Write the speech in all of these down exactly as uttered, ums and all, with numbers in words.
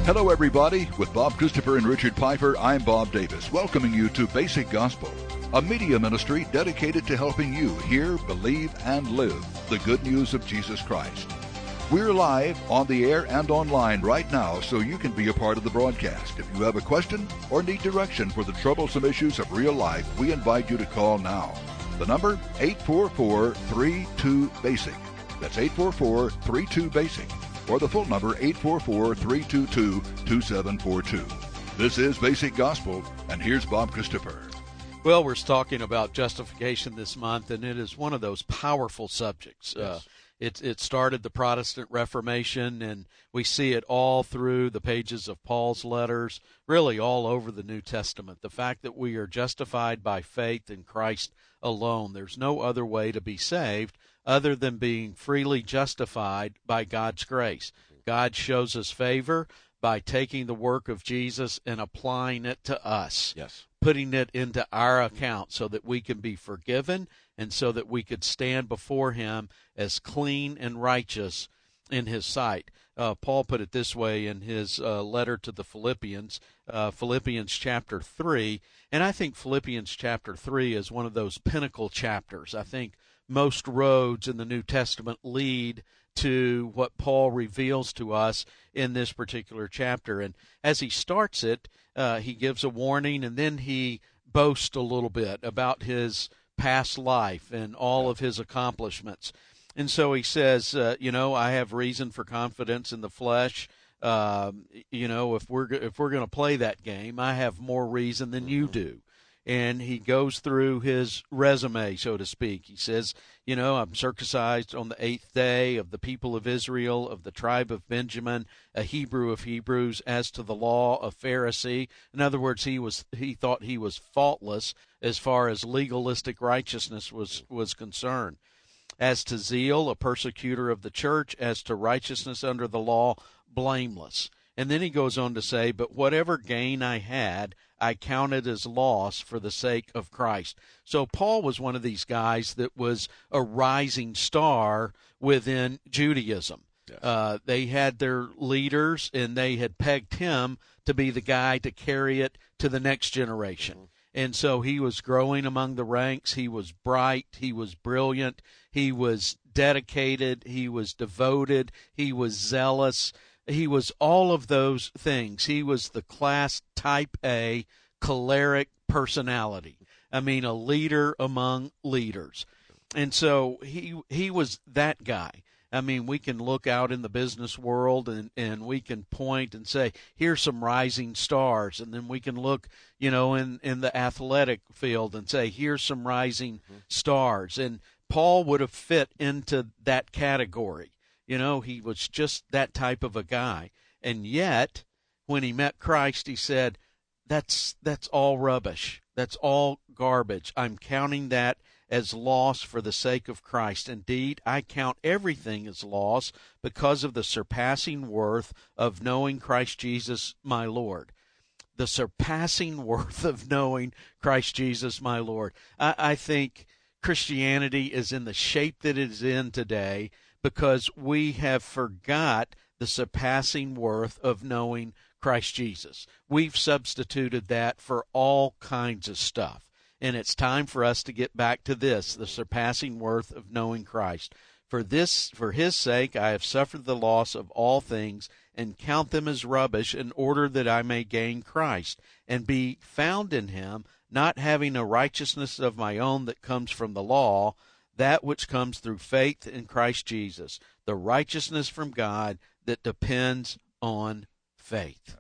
Hello, everybody. With Bob Christopher and Richard Piper, I'm Bob Davis, welcoming you to Basic Gospel, a media ministry dedicated to helping you hear, believe, and live the good news of Jesus Christ. We're live on the air and online right now, so you can be a part of the broadcast. If you have a question or need direction for the troublesome issues of real life, we invite you to call now. The number, eight four four, three two, BASIC. That's eight four four, three two, BASIC. Or the full number, eight four four, three two two, two seven four two. This is Basic Gospel, and here's Bob Christopher. Well, we're talking about justification this month, and it is one of those powerful subjects. Yes. Uh, it, it started the Protestant Reformation, and we see it all through the pages of Paul's letters, really all over the New Testament. The fact that we are justified by faith in Christ alone. There's no other way to be saved other than being freely justified by God's grace. God shows us favor by taking the work of Jesus and applying it to us. Yes. Putting it into our account so that we can be forgiven and so that we could stand before him as clean and righteous in his sight. Uh, Paul put it this way in his uh, letter to the Philippians, uh, Philippians chapter three, and I think Philippians chapter three is one of those pinnacle chapters. I think most roads in the New Testament lead to what Paul reveals to us in this particular chapter. And as he starts it, uh, he gives a warning, and then he boasts a little bit about his past life and all of his accomplishments. And so he says, uh, you know, I have reason for confidence in the flesh. Um, you know, if we're if we're going to play that game, I have more reason than you do. And he goes through his resume, so to speak. He says, you know, I'm circumcised on the eighth day, of the people of Israel, of the tribe of Benjamin, a Hebrew of Hebrews, as to the law, a Pharisee. In other words, he was he thought he was faultless as far as legalistic righteousness was, was concerned. As to zeal, a persecutor of the church. As to righteousness under the law, blameless. And then he goes on to say, but whatever gain I had, I counted as loss for the sake of Christ. So Paul was one of these guys that was a rising star within Judaism. Yes. Uh, they had their leaders, and they had pegged him to be the guy to carry it to the next generation. Mm-hmm. And so he was growing among the ranks. He was bright. He was brilliant. He was dedicated. He was devoted. He was zealous. He was all of those things. He was the class type A choleric personality. I mean, a leader among leaders. And so he he was that guy. I mean, we can look out in the business world and, and we can point and say, here's some rising stars. And then we can look, you know, in, in the athletic field and say, here's some rising mm-hmm. stars. And Paul would have fit into that category. You know, he was just that type of a guy. And yet, when he met Christ, he said, that's that's all rubbish. That's all garbage. I'm counting that as loss for the sake of Christ. Indeed, I count everything as loss because of the surpassing worth of knowing Christ Jesus, my Lord. The surpassing worth of knowing Christ Jesus, my Lord. I, I think Christianity is in the shape that it is in today because we have forgot the surpassing worth of knowing Christ Jesus. We've substituted that for all kinds of stuff. And it's time for us to get back to this, the surpassing worth of knowing Christ. For this, for his sake, I have suffered the loss of all things and count them as rubbish in order that I may gain Christ and be found in him, not having a righteousness of my own that comes from the law, that which comes through faith in Christ Jesus, the righteousness from God that depends on faith.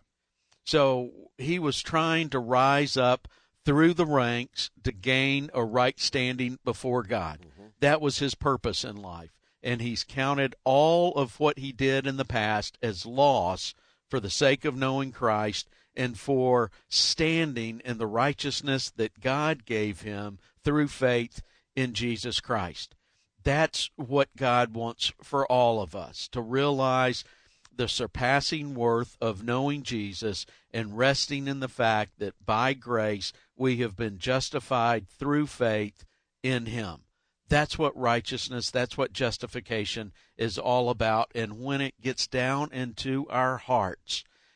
So he was trying to rise up through the ranks to gain a right standing before God. Mm-hmm. That was his purpose in life. And he's counted all of what he did in the past as loss for the sake of knowing Christ and for standing in the righteousness that God gave him through faith in Jesus Christ. That's what God wants for all of us, to realize the surpassing worth of knowing Jesus and resting in the fact that by grace we have been justified through faith in him. That's what righteousness, that's what justification is all about. And when it gets down into our hearts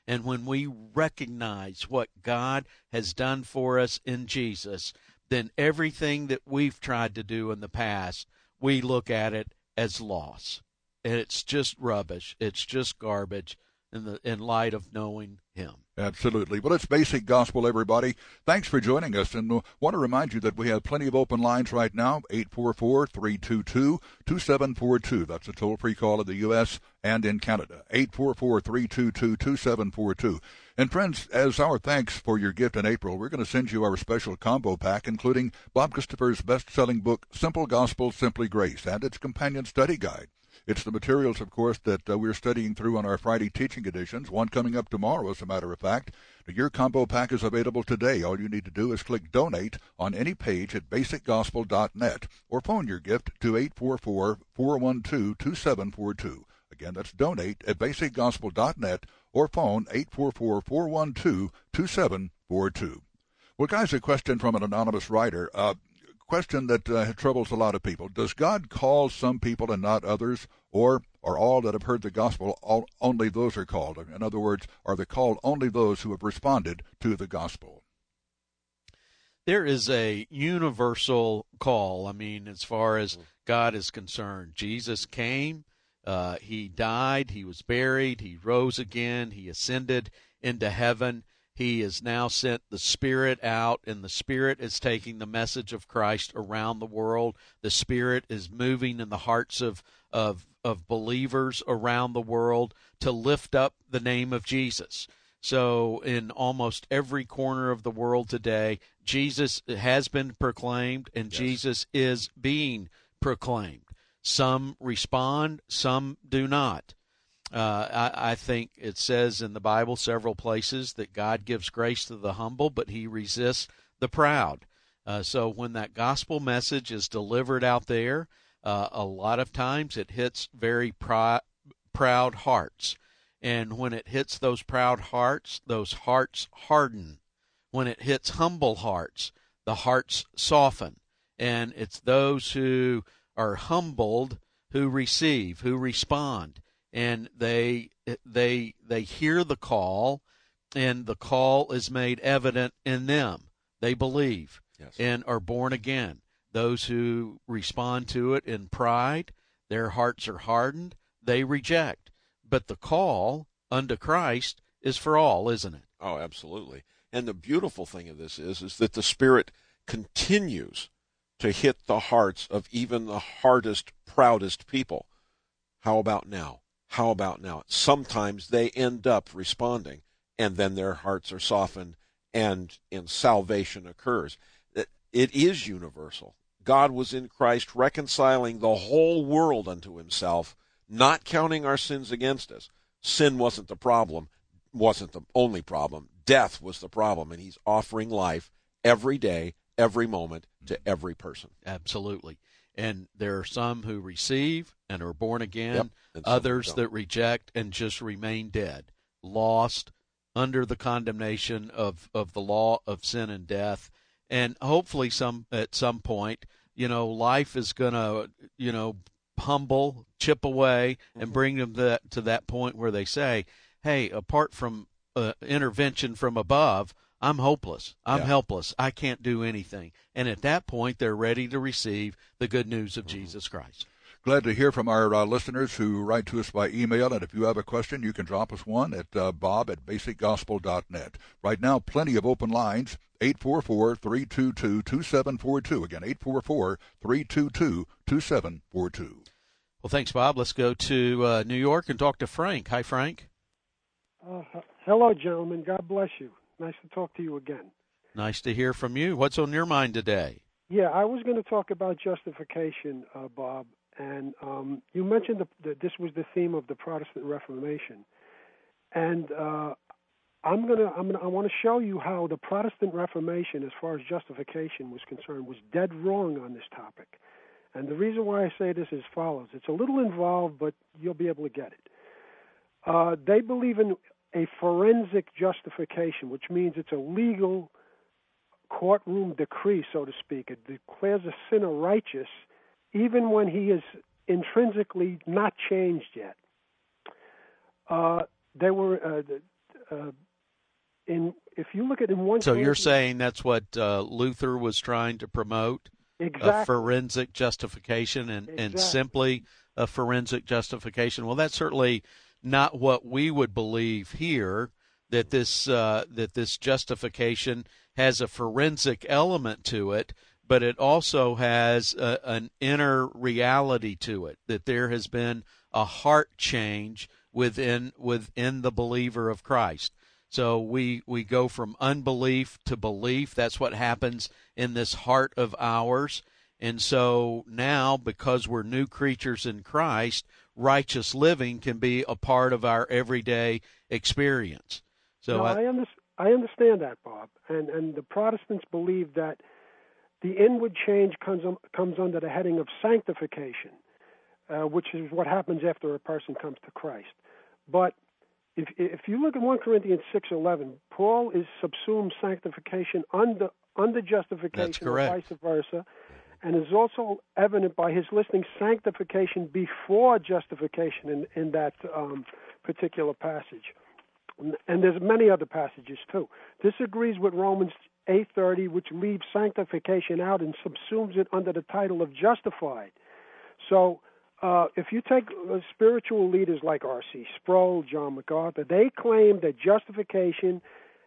And when we recognize what God has done for us in Jesus, then everything that we've tried to do in the past, we look at it as loss. And it's just rubbish. It's just garbage in the in light of knowing him. Absolutely. Well, it's Basic Gospel, everybody. Thanks for joining us. And I want to remind you that we have plenty of open lines right now, eight four four, three two two, two seven four two. That's a toll-free call in the U S and in Canada, eight four four, three two two, two seven four two. And friends, as our thanks for your gift in April, we're going to send you our special combo pack, including Bob Christopher's best-selling book, Simple Gospel, Simply Grace, and its companion study guide. It's the materials, of course, that uh, we're studying through on our Friday teaching editions, one coming up tomorrow, as a matter of fact. Your combo pack is available today. All you need to do is click Donate on any page at basic gospel dot net or phone your gift to eight four four, four one two, two seven four two. Again, that's Donate at basic gospel dot net or phone eight four four, four one two, two seven four two. Well, guys, a question from an anonymous writer. Uh, question that uh, troubles a lot of people. Does God call some people and not others, or are all that have heard the gospel, all, only those are called? In other words, are they called only those who have responded to the gospel? There is a universal call. I mean, as far as God is concerned, Jesus came, uh, he died, he was buried, he rose again, he ascended into heaven. He has now sent the Spirit out, and the Spirit is taking the message of Christ around the world. The Spirit is moving in the hearts of, of, of believers around the world to lift up the name of Jesus. So in almost every corner of the world today, Jesus has been proclaimed, and yes, Jesus is being proclaimed. Some respond, some do not. Uh, I, I think it says in the Bible several places that God gives grace to the humble, but he resists the proud. Uh, so when that gospel message is delivered out there, uh, a lot of times it hits very pr- proud hearts. And when it hits those proud hearts, those hearts harden. When it hits humble hearts, the hearts soften. And it's those who are humbled who receive, who respond. And they they they hear the call, and the call is made evident in them. They believe, yes, and are born again. Those who respond to it in pride, their hearts are hardened, they reject. But the call unto Christ is for all, isn't it? Oh, absolutely. And the beautiful thing of this is, is that the Spirit continues to hit the hearts of even the hardest, proudest people. How about now? How about now? Sometimes they end up responding, and then their hearts are softened, and, and salvation occurs. It, it is universal. God was in Christ reconciling the whole world unto himself, not counting our sins against us. Sin wasn't the problem, wasn't the only problem. Death was the problem, and he's offering life every day, every moment, to every person. Absolutely. And there are some who receive and are born again, yep, others that reject and just remain dead, lost under the condemnation of, of the law of sin and death. And hopefully some at some point, you know, life is going to, you know, humble, chip away, and bring them to that, to that point where they say, hey, apart from uh, intervention from above, I'm hopeless. I'm yeah. helpless. I can't do anything. And at that point, they're ready to receive the good news of mm-hmm. Jesus Christ. Glad to hear from our uh, listeners who write to us by email. And if you have a question, you can drop us one at uh, bob at basic gospel dot net. Right now, plenty of open lines, eight four four, three two two, two seven four two. Again, eight four four, three two two, two seven four two. Well, thanks, Bob. Let's go to uh, New York and talk to Frank. Hi, Frank. Uh, hello, gentlemen. God bless you. Nice to talk to you again. Nice to hear from you. What's on your mind today? Yeah, I was going to talk about justification, uh, Bob, and um, you mentioned the, that this was the theme of the Protestant Reformation, and uh, I'm gonna, I'm gonna, I want to show you how the Protestant Reformation, as far as justification was concerned, was dead wrong on this topic. And the reason why I say this is as follows: it's a little involved, but you'll be able to get it. Uh, they believe in a forensic justification, which means it's a legal courtroom decree, so to speak. It declares a sinner righteous even when he is intrinsically not changed yet. Uh, they were uh, uh, in if you look at in one. So Corinthians, you're saying that's what uh, Luther was trying to promote? Exactly. A forensic justification and, Exactly. and simply a forensic justification. Well, that's certainly not what we would believe here, that this uh, that this justification has a forensic element to it, but it also has a, an inner reality to it, that there has been a heart change within within the believer of Christ. So we, we go from unbelief to belief. That's what happens in this heart of ours. And so now, because we're new creatures in Christ, righteous living can be a part of our everyday experience. So no, I, I, under, I understand that, Bob. And, and the Protestants believe that the inward change comes, um, comes under the heading of sanctification, uh, which is what happens after a person comes to Christ. But If if you look at First Corinthians six eleven, Paul is subsumed sanctification under under justification, or vice versa, and is also evident by his listing sanctification before justification in in that um, particular passage. And there's many other passages too. This agrees with Romans eight thirty, which leaves sanctification out and subsumes it under the title of justified. So. Uh, if you take uh, spiritual leaders like R C Sproul, John MacArthur, they claim that justification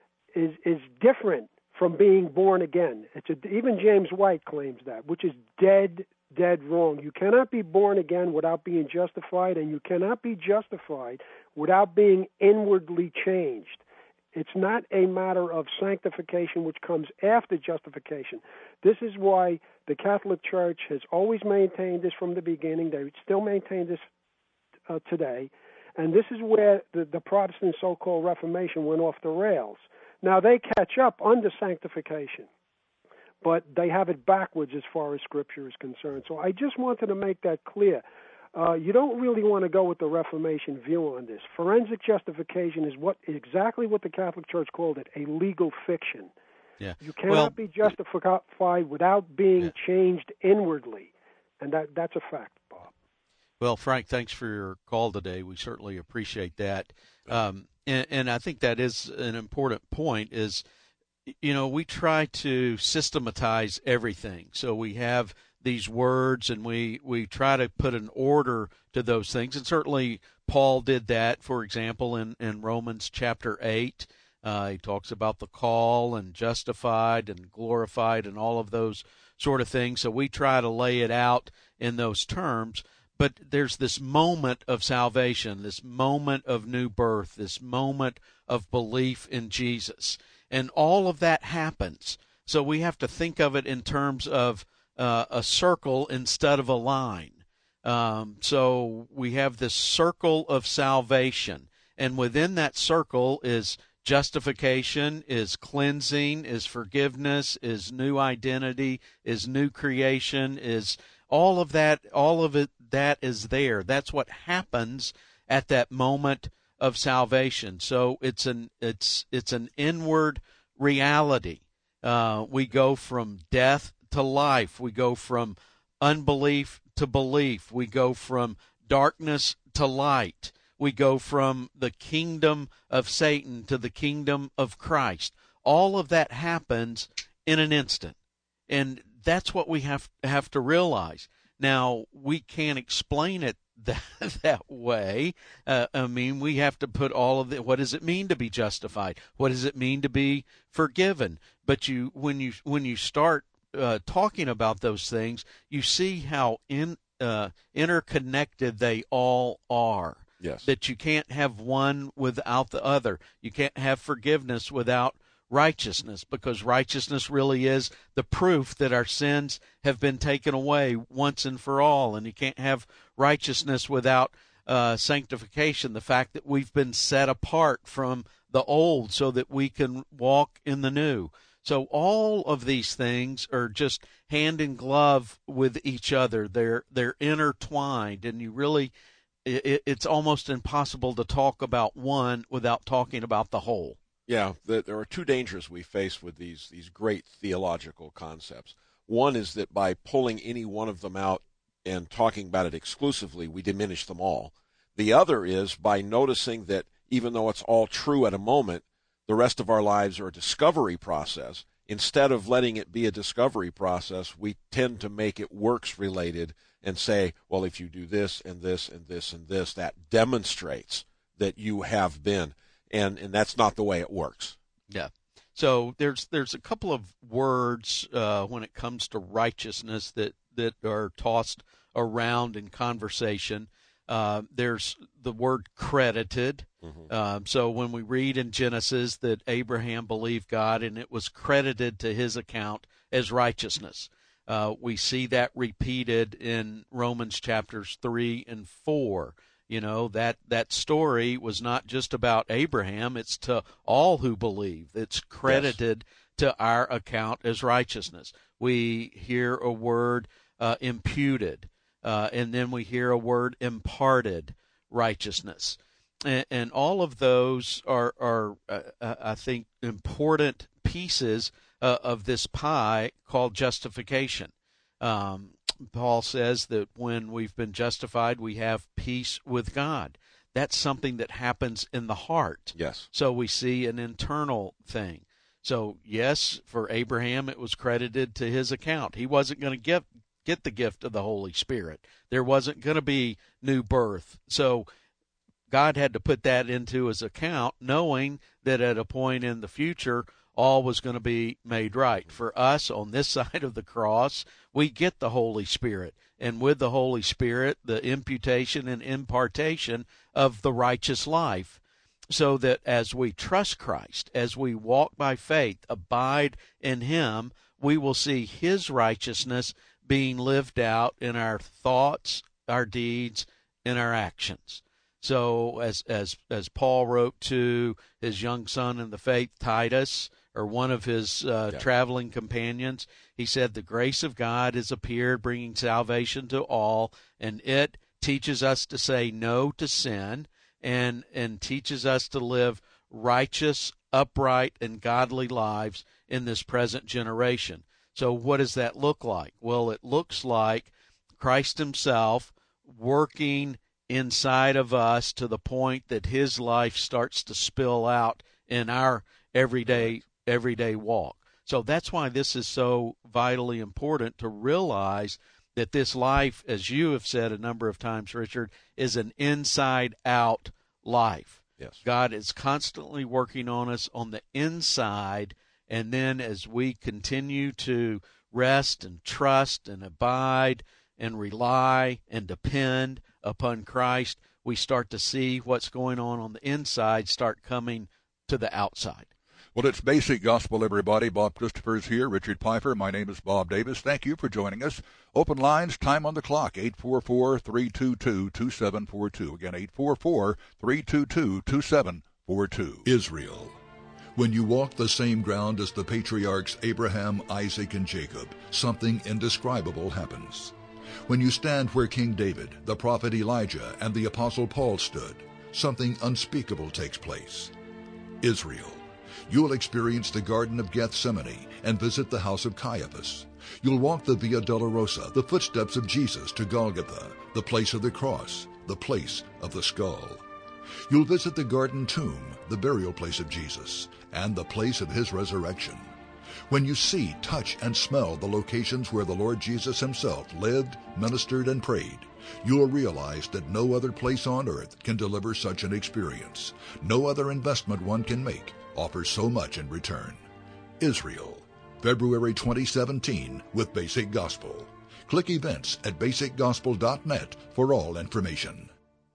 is is different from being born again. It's a, even James White claims that, which is dead, dead wrong. You cannot be born again without being justified, and you cannot be justified without being inwardly changed. It's not a matter of sanctification which comes after justification. This is why the Catholic Church has always maintained this from the beginning. They still maintain this uh, today. And this is where the, the Protestant so-called Reformation went off the rails. Now, they catch up under sanctification, but they have it backwards as far as Scripture is concerned. So I just wanted to make that clear. Uh, you don't really want to go with the Reformation view on this. Forensic justification is what exactly what the Catholic Church called it, a legal fiction. Yeah. You cannot well, be justified without being yeah. changed inwardly, and that that's a fact, Bob. Well, Frank, thanks for your call today. We certainly appreciate that. Um, and, and I think that is an important point is, you know, we try to systematize everything. So we have these words and we, we try to put an order to those things. And certainly Paul did that, for example, in, in Romans chapter eight. Uh, he talks about the call and justified and glorified and all of those sort of things. So we try to lay it out in those terms. But there's this moment of salvation, this moment of new birth, this moment of belief in Jesus. And all of that happens. So we have to think of it in terms of uh, a circle instead of a line. Um, so we have this circle of salvation. And within that circle is justification, is cleansing, is forgiveness, is new identity, is new creation, is all of that, all of it, that is there. That's what happens at that moment of salvation. So it's an it's it's an inward reality. Uh, we go from death to life. We go from unbelief to belief. We go from darkness to light. We go from the kingdom of Satan to the kingdom of Christ. All of that happens in an instant. And that's what we have have to realize. Now, we can't explain it that, that way. Uh, I mean, we have to put all of the, what does it mean to be justified? What does it mean to be forgiven? But you, when you when you start uh, talking about those things, you see how in uh, interconnected they all are. Yes. That you can't have one without the other. You can't have forgiveness without righteousness, because righteousness really is the proof that our sins have been taken away once and for all. And you can't have righteousness without uh, sanctification, the fact that we've been set apart from the old so that we can walk in the new. So all of these things are just hand in glove with each other. They're they're intertwined, and you really it, it's almost impossible to talk about one without talking about the whole. Yeah, the, there are two dangers we face with these these great theological concepts. One is that by pulling any one of them out and talking about it exclusively, we diminish them all. The other is by noticing that even though it's all true at a moment, the rest of our lives are a discovery process. Instead of letting it be a discovery process, we tend to make it works related and say, well, if you do this and this and this and this, that demonstrates that you have been. And, and that's not the way it works. Yeah. So there's there's a couple of words uh, when it comes to righteousness that, that are tossed around in conversation. Uh, there's the word credited. Mm-hmm. Um, so when we read in Genesis that Abraham believed God and it was credited to his account as righteousness, uh, we see that repeated in Romans chapters three and four. You know, that, that story was not just about Abraham. It's to all who believe. It's credited yes. to our account as righteousness. We hear a word uh, imputed. Uh, and then we hear a word imparted righteousness. And, and all of those are, are uh, I think, important pieces uh, of this pie called justification. Um, Paul says that when we've been justified, we have peace with God. That's something that happens in the heart. Yes. So we see an internal thing. So, yes, for Abraham, it was credited to his account. He wasn't going to give get the gift of the Holy Spirit. There wasn't going to be new birth. So God had to put that into his account, knowing that at a point in the future, all was going to be made right. For us, on this side of the cross, we get the Holy Spirit. And with the Holy Spirit, the imputation and impartation of the righteous life. So that as we trust Christ, as we walk by faith, abide in him, we will see his righteousness being lived out in our thoughts, our deeds, and our actions. So as as as Paul wrote to his young son in the faith, Titus, or one of his uh, yeah. traveling companions, he said, the grace of God is appeared, bringing salvation to all, and it teaches us to say no to sin and and teaches us to live righteous, upright, and godly lives in this present generation. So what does that look like? Well, it looks like Christ himself working inside of us to the point that his life starts to spill out in our everyday everyday walk. So that's why this is so vitally important to realize that this life, as you have said a number of times, Richard, is an inside-out life. Yes. God is constantly working on us on the inside. And then as we continue to rest and trust and abide and rely and depend upon Christ, we start to see what's going on on the inside start coming to the outside. Well, it's Basic Gospel, everybody. Bob Christopher is here. Richard Pfeiffer. My name is Bob Davis. Thank you for joining us. Open lines, time on the clock, eight four four, three two two, two seven four two. Again, eight four four, three two two, two seven four two. Israel. When you walk the same ground as the patriarchs Abraham, Isaac, and Jacob, something indescribable happens. When you stand where King David, the prophet Elijah, and the apostle Paul stood, something unspeakable takes place. Israel. You'll experience the Garden of Gethsemane and visit the house of Caiaphas. You'll walk the Via Dolorosa, the footsteps of Jesus, to Golgotha, the place of the cross, the place of the skull. You'll visit the garden tomb, the burial place of Jesus, and the place of his resurrection. When you see, touch, and smell the locations where the Lord Jesus himself lived, ministered, and prayed, you'll realize that no other place on earth can deliver such an experience. No other investment one can make offers so much in return. Israel, February twenty seventeen, with Basic Gospel. Click events at basic gospel dot net for all information.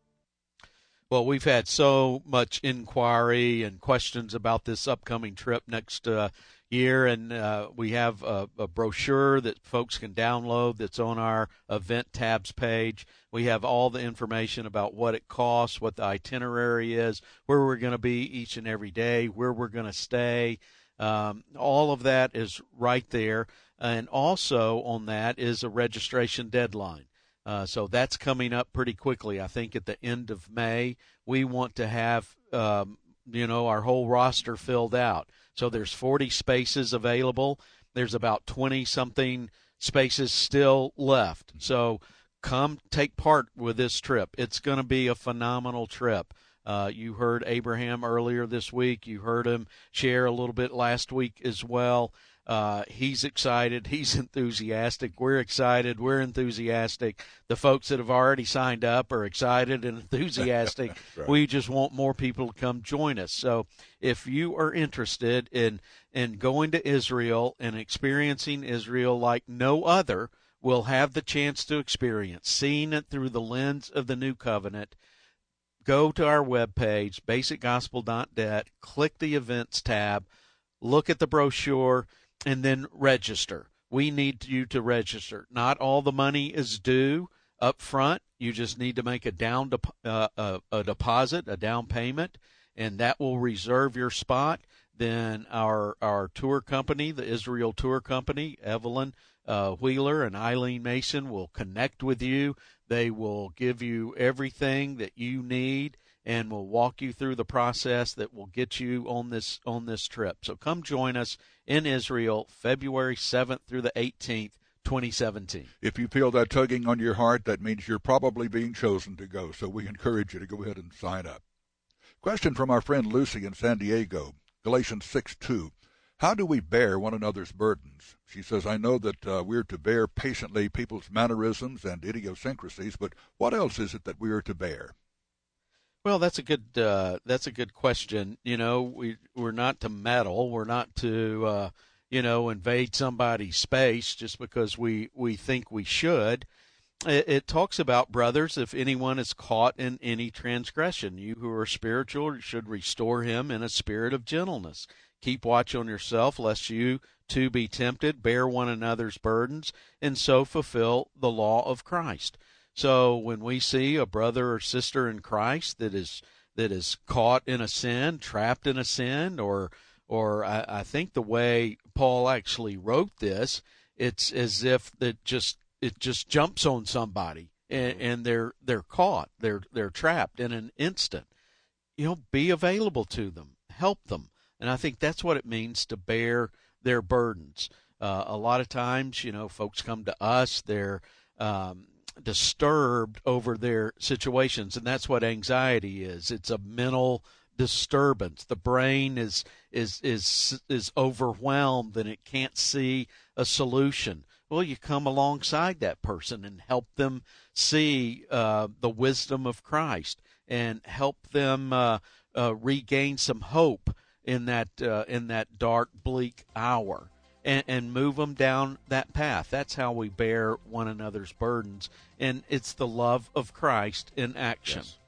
Well, we've had so much inquiry and questions about this upcoming trip next uh, year, and uh, we have a, a brochure that folks can download that's on our event tabs page. We have all the information about what it costs, what the itinerary is, where we're going to be each and every day, where we're going to stay. Um, all of that is right there, and also on that is a registration deadline. Uh, so that's coming up pretty quickly. I think at the end of May, we want to have, um, you know, our whole roster filled out. So there's forty spaces available. There's about twenty-something spaces still left. So come take part with this trip. It's going to be a phenomenal trip. Uh, you heard Abraham earlier this week. You heard him share a little bit last week as well. Uh, he's excited. He's enthusiastic. We're excited. We're enthusiastic. The folks that have already signed up are excited and enthusiastic. Right. We just want more people to come join us. So if you are interested in, in going to Israel and experiencing Israel like no other will have the chance to experience, seeing it through the lens of the New Covenant, go to our webpage, basic gospel dot net, click the events tab, look at the brochure, and then register. We need you to register. Not all the money is due up front. You just need to make a down de- uh, a, a deposit, a down payment, and that will reserve your spot. Then our our tour company, the Israel Tour Company, Evelyn uh, Wheeler and Eileen Mason will connect with you. They will give you everything that you need and will walk you through the process that will get you on this on this trip. So come join us in Israel, February seventh through the eighteenth, twenty seventeen. If you feel that tugging on your heart, that means you're probably being chosen to go, so we encourage you to go ahead and sign up. Question from our friend Lucy in San Diego, Galatians six two. How do we bear one another's burdens? She says, I know that uh, we're to bear patiently people's mannerisms and idiosyncrasies, but what else is it that we are to bear? Well, that's a good uh, that's a good question. You know, we we're not to meddle. We're not to uh, you know invade somebody's space just because we, we think we should. It, it talks about, brothers, if anyone is caught in any transgression, you who are spiritual should restore him in a spirit of gentleness. Keep watch on yourself, lest you too be tempted. Bear one another's burdens, and so fulfill the law of Christ. So when we see a brother or sister in Christ that is that is caught in a sin, trapped in a sin, or or I, I think the way Paul actually wrote this, it's as if it just it just jumps on somebody and, and they're they're caught, they're they're trapped in an instant. You know, be available to them, help them, and I think that's what it means to bear their burdens. Uh, a lot of times, you know, folks come to us, they're um, disturbed over their situations, and that's what anxiety is. It's a mental disturbance. The brain is is is is overwhelmed and it can't see a solution. Well, you come alongside that person and help them see uh, the wisdom of Christ and help them uh, uh, regain some hope in that uh, in that dark, bleak hour. And, and move them down that path. That's how we bear one another's burdens, and it's the love of Christ in action. Yes.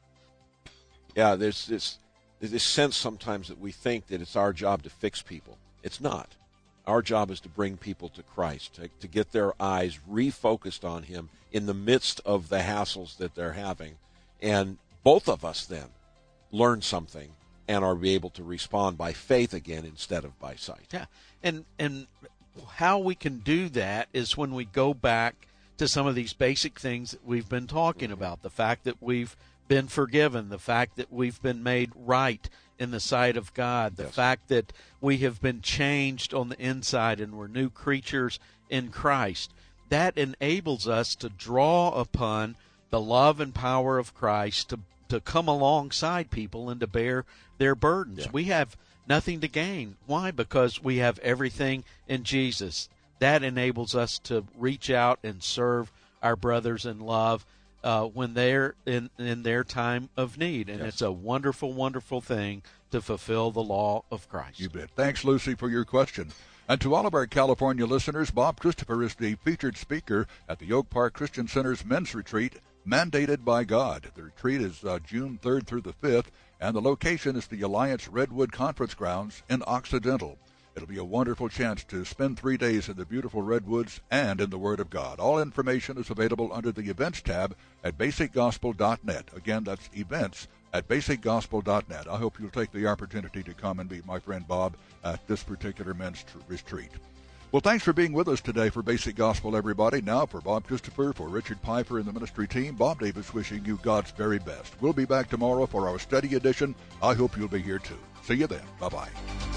Yeah, there's this there's this sense sometimes that we think that it's our job to fix people. It's not. Our job is to bring people to Christ, to, to get their eyes refocused on Him in the midst of the hassles that they're having, and both of us then learn something and are able to respond by faith again instead of by sight. Yeah, and and how we can do that is when we go back to some of these basic things that we've been talking about, the fact that we've been forgiven, the fact that we've been made right in the sight of God, the yes. fact that we have been changed on the inside and we're new creatures in Christ. That enables us to draw upon the love and power of Christ to to come alongside people and to bear their burdens. Yeah. We have nothing to gain. Why? Because we have everything in Jesus. That enables us to reach out and serve our brothers in love uh, when they're in, in their time of need. And yes. It's a wonderful, wonderful thing to fulfill the law of Christ. You bet. Thanks, Lucy, for your question. And to all of our California listeners, Bob Christopher is the featured speaker at the Oak Park Christian Center's Men's Retreat, Mandated by God. The retreat is uh, June third through the fifth, and the location is the Alliance Redwood Conference Grounds in Occidental. It'll be a wonderful chance to spend three days in the beautiful Redwoods and in the Word of God. All information is available under the Events tab at basic gospel dot net. Again, that's events at basic gospel dot net. I hope you'll take the opportunity to come and meet my friend Bob at this particular men's tr- retreat. Well, thanks for being with us today for Basic Gospel, everybody. Now, for Bob Christopher, for Richard Piper and the ministry team, Bob Davis wishing you God's very best. We'll be back tomorrow for our study edition. I hope you'll be here, too. See you then. Bye-bye.